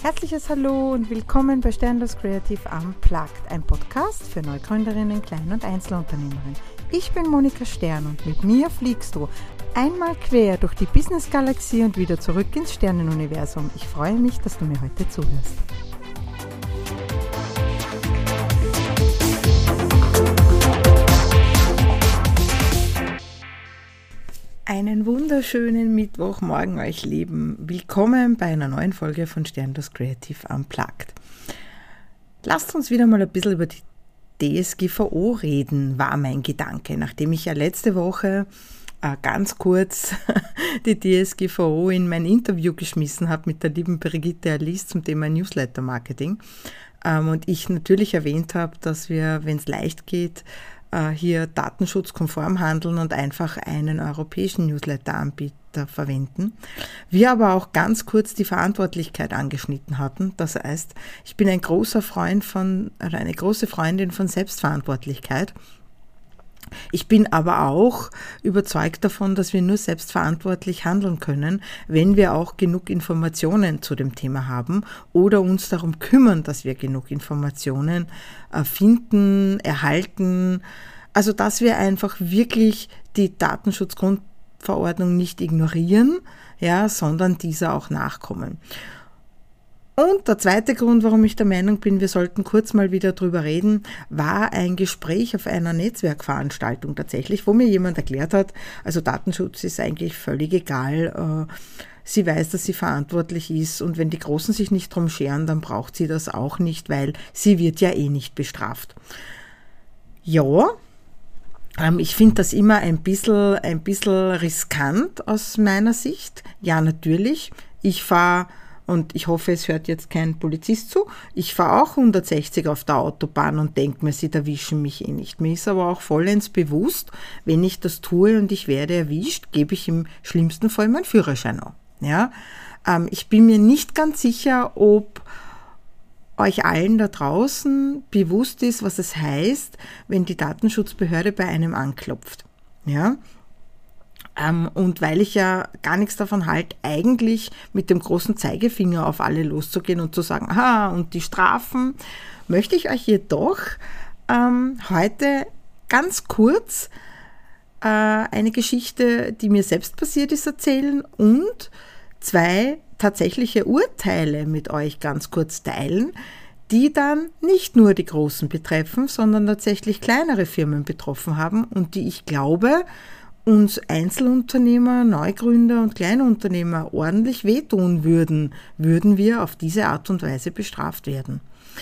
Herzliches Hallo und willkommen bei Sternlos Creative Unplugged, ein Podcast für Neugründerinnen, Klein- und Einzelunternehmerinnen. Ich bin Monika Stern und mit mir fliegst du einmal quer durch die Business-Galaxie und wieder zurück ins Sternenuniversum. Ich freue mich, dass du mir heute zuhörst. Einen wunderschönen Mittwochmorgen euch Lieben. Willkommen bei einer neuen Folge von Sternlos Creative Unplugged. Lasst uns wieder mal ein bisschen über die DSGVO reden, war mein Gedanke. Nachdem ich ja letzte Woche ganz kurz die DSGVO in mein Interview geschmissen habe mit der lieben Brigitte Alice zum Thema Newsletter Marketing und ich natürlich erwähnt habe, dass wir, wenn es leicht geht, hier datenschutzkonform handeln und einfach einen europäischen Newsletter-Anbieter verwenden. Wir aber auch ganz kurz die Verantwortlichkeit angeschnitten hatten. Das heißt, ich bin ein großer Freund eine große Freundin von Selbstverantwortlichkeit. Ich bin aber auch überzeugt davon, dass wir nur selbstverantwortlich handeln können, wenn wir auch genug Informationen zu dem Thema haben oder uns darum kümmern, dass wir genug Informationen finden, erhalten. Also dass wir einfach wirklich die Datenschutzgrundverordnung nicht ignorieren, ja, sondern dieser auch nachkommen. Und der zweite Grund, warum ich der Meinung bin, wir sollten kurz mal wieder drüber reden, war ein Gespräch auf einer Netzwerkveranstaltung tatsächlich, wo mir jemand erklärt hat, also Datenschutz ist eigentlich völlig egal, sie weiß, dass sie verantwortlich ist und wenn die Großen sich nicht drum scheren, dann braucht sie das auch nicht, weil sie wird ja eh nicht bestraft. Ja, ich finde das immer ein bisschen riskant aus meiner Sicht. Ja, natürlich, ich fahre, und ich hoffe, es hört jetzt kein Polizist zu, ich fahre auch 160 auf der Autobahn und denke mir, sie erwischen mich eh nicht. Mir ist aber auch vollends bewusst, wenn ich das tue und ich werde erwischt, gebe ich im schlimmsten Fall meinen Führerschein an. Ja? Ich bin mir nicht ganz sicher, ob euch allen da draußen bewusst ist, was es heißt, wenn die Datenschutzbehörde bei einem anklopft. Ja? Und weil ich ja gar nichts davon halte, eigentlich mit dem großen Zeigefinger auf alle loszugehen und zu sagen, und die Strafen, möchte ich euch jedoch heute ganz kurz eine Geschichte, die mir selbst passiert ist, erzählen und 2 tatsächliche Urteile mit euch ganz kurz teilen, die dann nicht nur die Großen betreffen, sondern tatsächlich kleinere Firmen betroffen haben und die ich glaube, uns Einzelunternehmer, Neugründer und Kleinunternehmer ordentlich wehtun würden wir auf diese Art und Weise bestraft werden.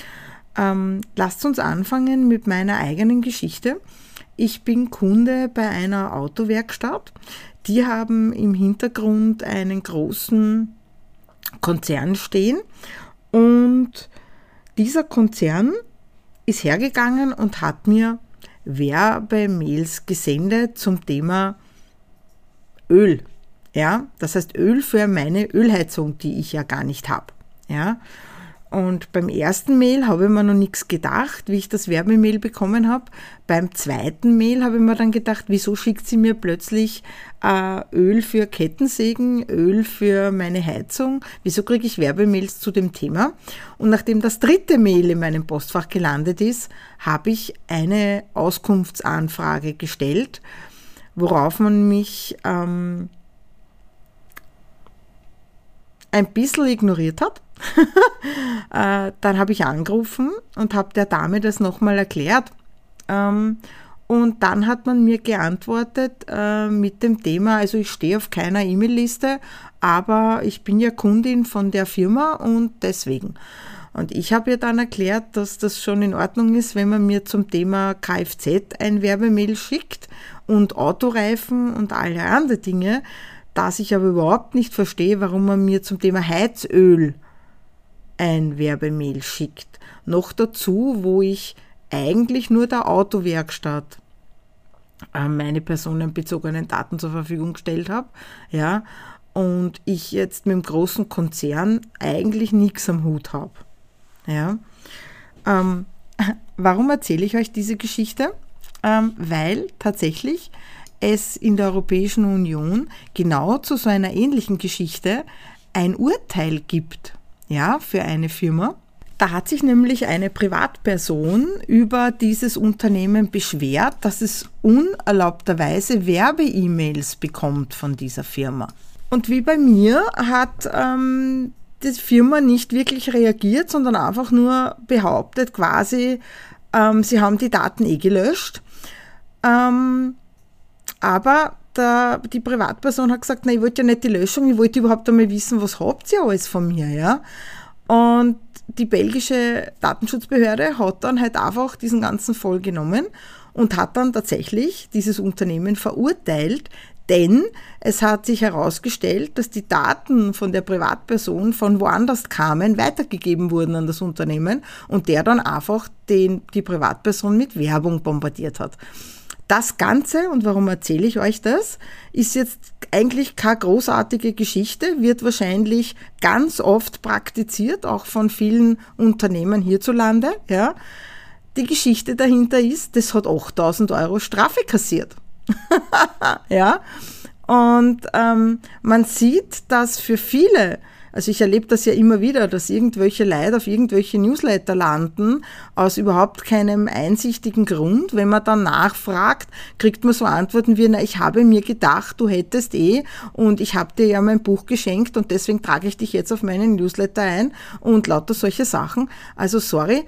Lasst uns anfangen mit meiner eigenen Geschichte. Ich bin Kunde bei einer Autowerkstatt. Die haben im Hintergrund einen großen Konzern stehen und dieser Konzern ist hergegangen und hat mir Werbemails gesendet zum Thema Öl. Ja, das heißt Öl für meine Ölheizung, die ich ja gar nicht habe. Ja, und beim ersten Mail habe ich mir noch nichts gedacht, wie ich das Werbemail bekommen habe. Beim zweiten Mail habe ich mir dann gedacht, wieso schickt sie mir plötzlich Öl für Kettensägen, Öl für meine Heizung? Wieso kriege ich Werbemails zu dem Thema? Und nachdem das dritte Mail in meinem Postfach gelandet ist, habe ich eine Auskunftsanfrage gestellt, worauf man mich ein bisschen ignoriert hat. Dann habe ich angerufen und habe der Dame das nochmal erklärt. Und dann hat man mir geantwortet mit dem Thema, also ich stehe auf keiner E-Mail-Liste, aber ich bin ja Kundin von der Firma und deswegen. Und ich habe ihr dann erklärt, dass das schon in Ordnung ist, wenn man mir zum Thema Kfz ein Werbemail schickt und Autoreifen und alle anderen Dinge, dass ich aber überhaupt nicht verstehe, warum man mir zum Thema Heizöl ein Werbemail schickt. Noch dazu, wo ich eigentlich nur der Autowerkstatt meine personenbezogenen Daten zur Verfügung gestellt habe, ja, und ich jetzt mit dem großen Konzern eigentlich nichts am Hut habe. Ja. Warum erzähle ich euch diese Geschichte? Weil tatsächlich es in der Europäischen Union genau zu so einer ähnlichen Geschichte ein Urteil gibt. ja, für eine Firma. Da hat sich nämlich eine Privatperson über dieses Unternehmen beschwert, dass es unerlaubterweise Werbe-E-Mails bekommt von dieser Firma. Und wie bei mir hat die Firma nicht wirklich reagiert, sondern einfach nur behauptet quasi, sie haben die Daten gelöscht. Aber die Privatperson hat gesagt, ich wollte ja nicht die Löschung, ich wollte überhaupt einmal wissen, was habt ihr alles von mir, ja? Und die belgische Datenschutzbehörde hat dann halt einfach diesen ganzen Fall genommen und hat dann tatsächlich dieses Unternehmen verurteilt, denn es hat sich herausgestellt, dass die Daten von der Privatperson von woanders kamen, weitergegeben wurden an das Unternehmen und der dann einfach die Privatperson mit Werbung bombardiert hat. Das Ganze, und warum erzähle ich euch das, ist jetzt eigentlich keine großartige Geschichte, wird wahrscheinlich ganz oft praktiziert, auch von vielen Unternehmen hierzulande. Ja. Die Geschichte dahinter ist, das hat 8.000 € Strafe kassiert. Ja. Und man sieht, dass für viele, also ich erlebe das ja immer wieder, dass irgendwelche Leute auf irgendwelche Newsletter landen, aus überhaupt keinem einsichtigen Grund. Wenn man dann nachfragt, kriegt man so Antworten wie, ich habe mir gedacht, du hättest und ich habe dir ja mein Buch geschenkt und deswegen trage ich dich jetzt auf meinen Newsletter ein und lauter solche Sachen. Also sorry,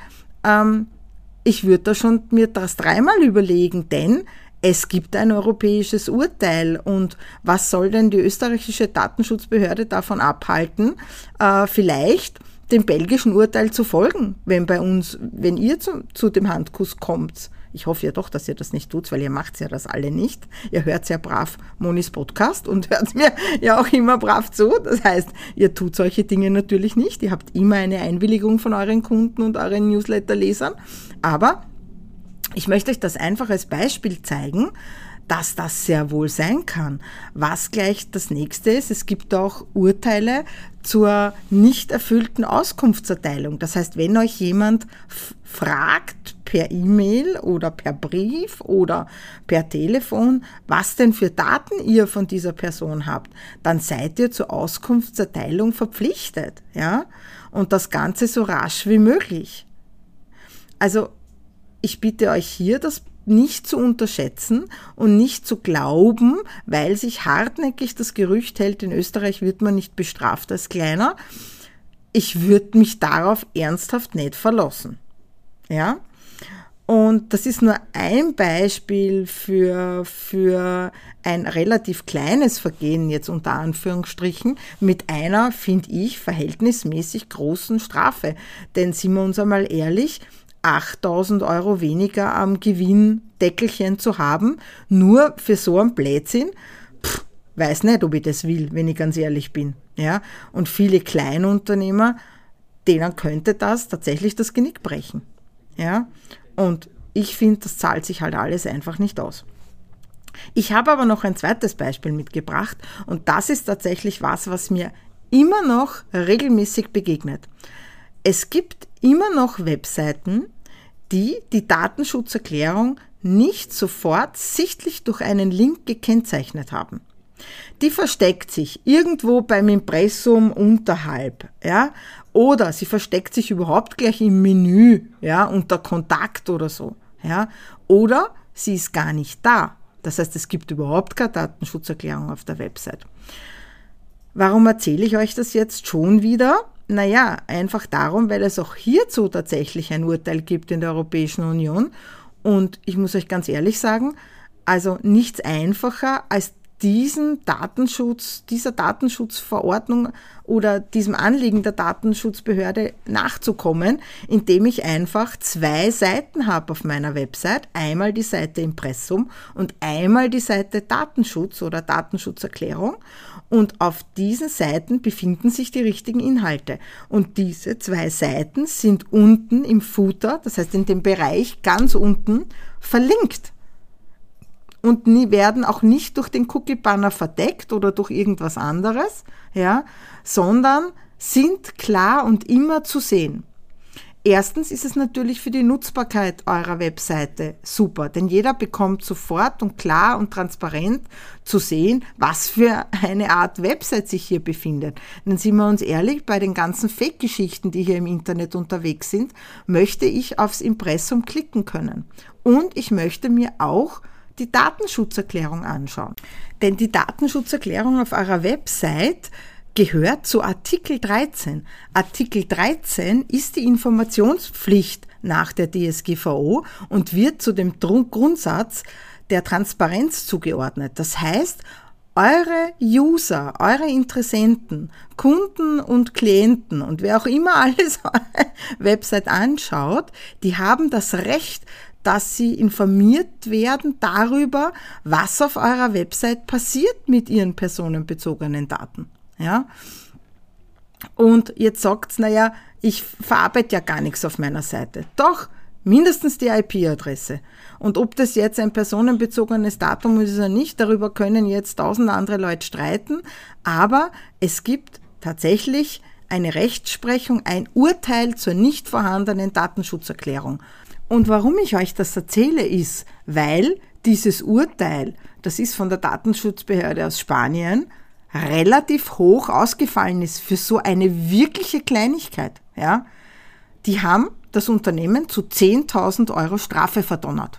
ich würde da schon mir das dreimal überlegen, denn es gibt ein europäisches Urteil und was soll denn die österreichische Datenschutzbehörde davon abhalten, vielleicht dem belgischen Urteil zu folgen, wenn ihr zu dem Handkuss kommt. Ich hoffe ja doch, dass ihr das nicht tut, weil ihr macht ja das alle nicht. Ihr hört ja brav Monis Podcast und hört mir ja auch immer brav zu. Das heißt, ihr tut solche Dinge natürlich nicht. Ihr habt immer eine Einwilligung von euren Kunden und euren Newsletter-Lesern. Aber ich möchte euch das einfach als Beispiel zeigen, dass das sehr wohl sein kann. Was gleich das nächste ist, es gibt auch Urteile zur nicht erfüllten Auskunftserteilung. Das heißt, wenn euch jemand fragt per E-Mail oder per Brief oder per Telefon, was denn für Daten ihr von dieser Person habt, dann seid ihr zur Auskunftserteilung verpflichtet, ja? Und das Ganze so rasch wie möglich. Also, ich bitte euch hier, das nicht zu unterschätzen und nicht zu glauben, weil sich hartnäckig das Gerücht hält, in Österreich wird man nicht bestraft als Kleiner. Ich würde mich darauf ernsthaft nicht verlassen. Ja? Und das ist nur ein Beispiel für ein relativ kleines Vergehen, jetzt unter Anführungsstrichen, mit einer, finde ich, verhältnismäßig großen Strafe. Denn sind wir uns einmal ehrlich, 8.000 € weniger am Gewinndeckelchen zu haben, nur für so einen Blödsinn, weiß nicht, ob ich das will, wenn ich ganz ehrlich bin. Ja? Und viele Kleinunternehmer, denen könnte das tatsächlich das Genick brechen. Ja? Und ich finde, das zahlt sich halt alles einfach nicht aus. Ich habe aber noch ein zweites Beispiel mitgebracht und das ist tatsächlich was mir immer noch regelmäßig begegnet. Es gibt immer noch Webseiten, die Datenschutzerklärung nicht sofort sichtlich durch einen Link gekennzeichnet haben. Die versteckt sich irgendwo beim Impressum unterhalb, ja, oder sie versteckt sich überhaupt gleich im Menü, ja, unter Kontakt oder so, ja, oder sie ist gar nicht da. Das heißt, es gibt überhaupt keine Datenschutzerklärung auf der Website. Warum erzähle ich euch das jetzt schon wieder? Naja, einfach darum, weil es auch hierzu tatsächlich ein Urteil gibt in der Europäischen Union. Und ich muss euch ganz ehrlich sagen, also nichts einfacher als dieser Datenschutzverordnung oder diesem Anliegen der Datenschutzbehörde nachzukommen, indem ich einfach 2 Seiten habe auf meiner Website. Einmal die Seite Impressum und einmal die Seite Datenschutz oder Datenschutzerklärung. Und auf diesen Seiten befinden sich die richtigen Inhalte. Und diese 2 Seiten sind unten im Footer, das heißt in dem Bereich ganz unten, verlinkt. Und werden auch nicht durch den Cookie-Banner verdeckt oder durch irgendwas anderes, ja, sondern sind klar und immer zu sehen. Erstens ist es natürlich für die Nutzbarkeit eurer Webseite super, denn jeder bekommt sofort und klar und transparent zu sehen, was für eine Art Website sich hier befindet. Denn sind wir uns ehrlich, bei den ganzen Fake-Geschichten, die hier im Internet unterwegs sind, möchte ich aufs Impressum klicken können. Und ich möchte mir auch die Datenschutzerklärung anschauen. Denn die Datenschutzerklärung auf eurer Website gehört zu Artikel 13. Artikel 13 ist die Informationspflicht nach der DSGVO und wird zu dem Grundsatz der Transparenz zugeordnet. Das heißt, eure User, eure Interessenten, Kunden und Klienten und wer auch immer alles eure Website anschaut, die haben das Recht, dass sie informiert werden darüber, was auf eurer Website passiert mit ihren personenbezogenen Daten. Ja? Und jetzt sagt's, naja, ich verarbeite ja gar nichts auf meiner Seite. Doch, mindestens die IP-Adresse. Und ob das jetzt ein personenbezogenes Datum ist oder nicht, darüber können jetzt 1000 andere Leute streiten. Aber es gibt tatsächlich eine Rechtsprechung, ein Urteil zur nicht vorhandenen Datenschutzerklärung. Und warum ich euch das erzähle, ist, weil dieses Urteil, das ist von der Datenschutzbehörde aus Spanien, relativ hoch ausgefallen ist für so eine wirkliche Kleinigkeit. Ja? Die haben das Unternehmen zu 10.000 Euro Strafe verdonnert.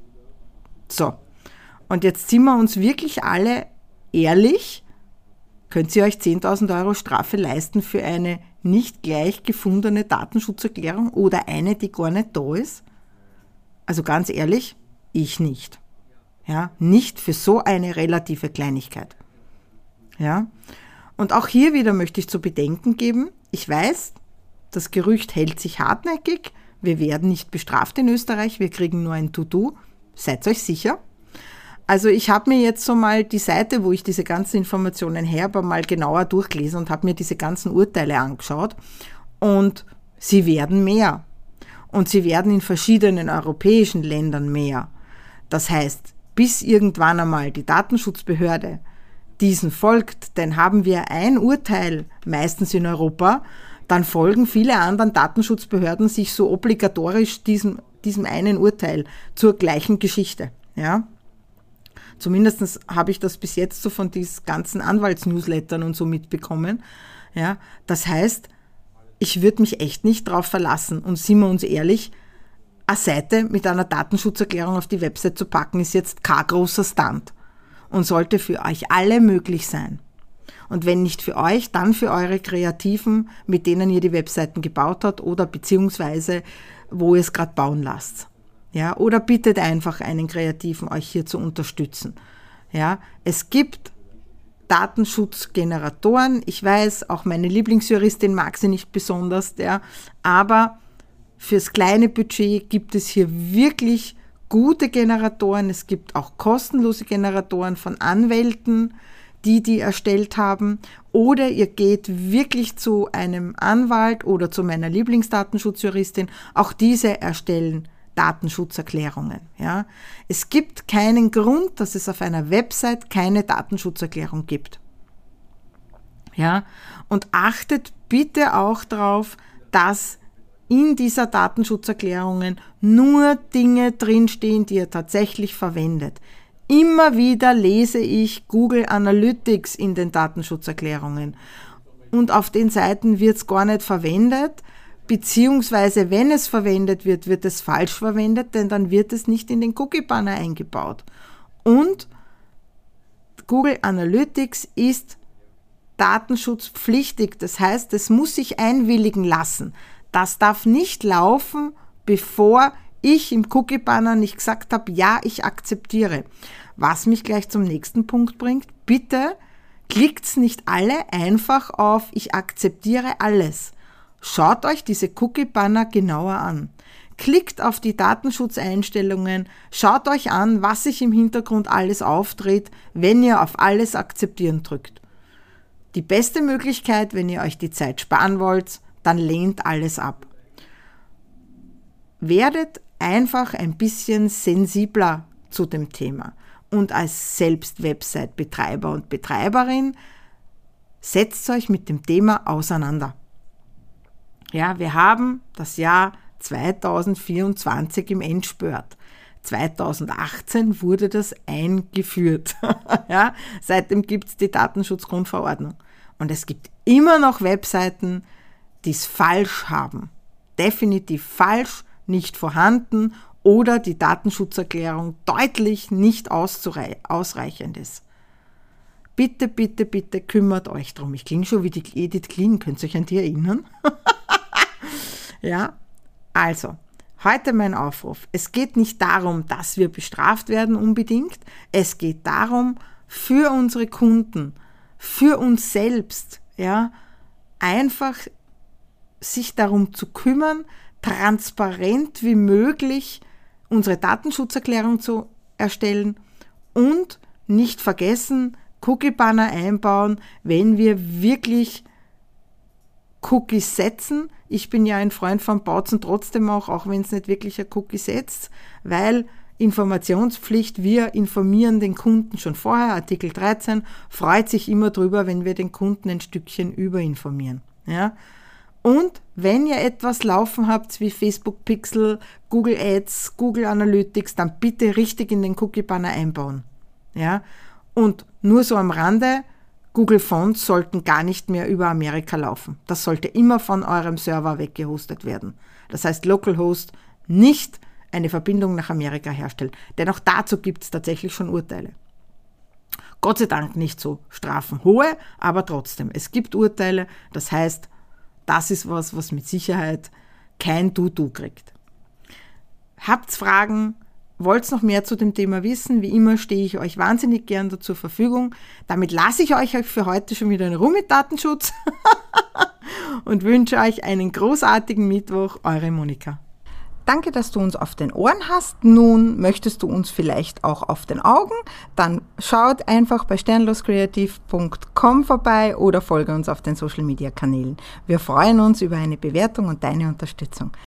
So, und jetzt sind wir uns wirklich alle ehrlich, könnt ihr euch 10.000 Euro Strafe leisten für eine nicht gleich gefundene Datenschutzerklärung oder eine, die gar nicht da ist? Also ganz ehrlich, ich nicht. Ja, nicht für so eine relative Kleinigkeit. Ja, und auch hier wieder möchte ich zu bedenken geben, ich weiß, das Gerücht hält sich hartnäckig, wir werden nicht bestraft in Österreich, wir kriegen nur ein To-Do, seid euch sicher. Also ich habe mir jetzt so mal die Seite, wo ich diese ganzen Informationen her habe, mal genauer durchgelesen und habe mir diese ganzen Urteile angeschaut und sie werden mehr. Und sie werden in verschiedenen europäischen Ländern mehr. Das heißt, bis irgendwann einmal die Datenschutzbehörde diesen folgt, denn haben wir ein Urteil meistens in Europa, dann folgen viele anderen Datenschutzbehörden sich so obligatorisch diesem einen Urteil zur gleichen Geschichte. Ja? Zumindest habe ich das bis jetzt so von diesen ganzen Anwaltsnewslettern und so mitbekommen. Ja? Das heißt, ich würde mich echt nicht drauf verlassen. Und sind wir uns ehrlich, eine Seite mit einer Datenschutzerklärung auf die Website zu packen, ist jetzt kein großer Stunt. Und sollte für euch alle möglich sein. Und wenn nicht für euch, dann für eure Kreativen, mit denen ihr die Webseiten gebaut habt oder beziehungsweise wo ihr es gerade bauen lasst. Ja, oder bittet einfach einen Kreativen, euch hier zu unterstützen. Ja, es gibt Datenschutzgeneratoren. Ich weiß, auch meine Lieblingsjuristin mag sie nicht besonders, ja, aber fürs kleine Budget gibt es hier wirklich gute Generatoren, es gibt auch kostenlose Generatoren von Anwälten, die erstellt haben, oder ihr geht wirklich zu einem Anwalt oder zu meiner Lieblingsdatenschutzjuristin, auch diese erstellen Datenschutzerklärungen. Ja. Es gibt keinen Grund, dass es auf einer Website keine Datenschutzerklärung gibt. Ja. Und achtet bitte auch darauf, dass in dieser Datenschutzerklärungen nur Dinge drinstehen, die ihr tatsächlich verwendet. Immer wieder lese ich Google Analytics in den Datenschutzerklärungen und auf den Seiten wird es gar nicht verwendet, beziehungsweise wenn es verwendet wird, wird es falsch verwendet, denn dann wird es nicht in den Cookie-Banner eingebaut. Und Google Analytics ist datenschutzpflichtig, das heißt, es muss sich einwilligen lassen. Das darf nicht laufen, bevor ich im Cookie-Banner nicht gesagt habe, ja, ich akzeptiere. Was mich gleich zum nächsten Punkt bringt, bitte klickt's nicht alle einfach auf, ich akzeptiere alles. Schaut euch diese Cookie-Banner genauer an. Klickt auf die Datenschutzeinstellungen, schaut euch an, was sich im Hintergrund alles auftritt, wenn ihr auf alles akzeptieren drückt. Die beste Möglichkeit, wenn ihr euch die Zeit sparen wollt, dann lehnt alles ab. Werdet einfach ein bisschen sensibler zu dem Thema und als selbst Website-Betreiber und Betreiberin setzt euch mit dem Thema auseinander. Ja, wir haben das Jahr 2024 im Endspurt. 2018 wurde das eingeführt. Ja, seitdem gibt es die Datenschutzgrundverordnung. Und es gibt immer noch Webseiten, die es falsch haben. Definitiv falsch, nicht vorhanden oder die Datenschutzerklärung deutlich nicht ausreichend ist. Bitte, bitte, bitte kümmert euch drum. Ich klinge schon wie die Edith Klein, könnt ihr euch an die erinnern? Ja, also, heute mein Aufruf. Es geht nicht darum, dass wir bestraft werden unbedingt. Es geht darum, für unsere Kunden, für uns selbst, ja, einfach sich darum zu kümmern, transparent wie möglich unsere Datenschutzerklärung zu erstellen und nicht vergessen, Cookie-Banner einbauen, wenn wir wirklich Cookies setzen. Ich bin ja ein Freund von Bautzen trotzdem auch wenn es nicht wirklich ein Cookie setzt, weil Informationspflicht, wir informieren den Kunden schon vorher, Artikel 13, freut sich immer drüber, wenn wir den Kunden ein Stückchen überinformieren. Ja? Und wenn ihr etwas laufen habt wie Facebook Pixel, Google Ads, Google Analytics, dann bitte richtig in den Cookie-Banner einbauen. Ja? Und nur so am Rande, Google Fonts sollten gar nicht mehr über Amerika laufen. Das sollte immer von eurem Server weggehostet werden. Das heißt, Localhost nicht eine Verbindung nach Amerika herstellen. Denn auch dazu gibt es tatsächlich schon Urteile. Gott sei Dank nicht so strafenhohe, aber trotzdem. Es gibt Urteile, das heißt, das ist was mit Sicherheit kein Du kriegt. Habt's Fragen? Wollt's noch mehr zu dem Thema wissen? Wie immer stehe ich euch wahnsinnig gern zur Verfügung. Damit lasse ich euch für heute schon wieder in Ruhe mit Datenschutz und wünsche euch einen großartigen Mittwoch. Eure Monika. Danke, dass du uns auf den Ohren hast. Nun möchtest du uns vielleicht auch auf den Augen? Dann schaut einfach bei sternloskreativ.com vorbei oder folge uns auf den Social Media Kanälen. Wir freuen uns über eine Bewertung und deine Unterstützung.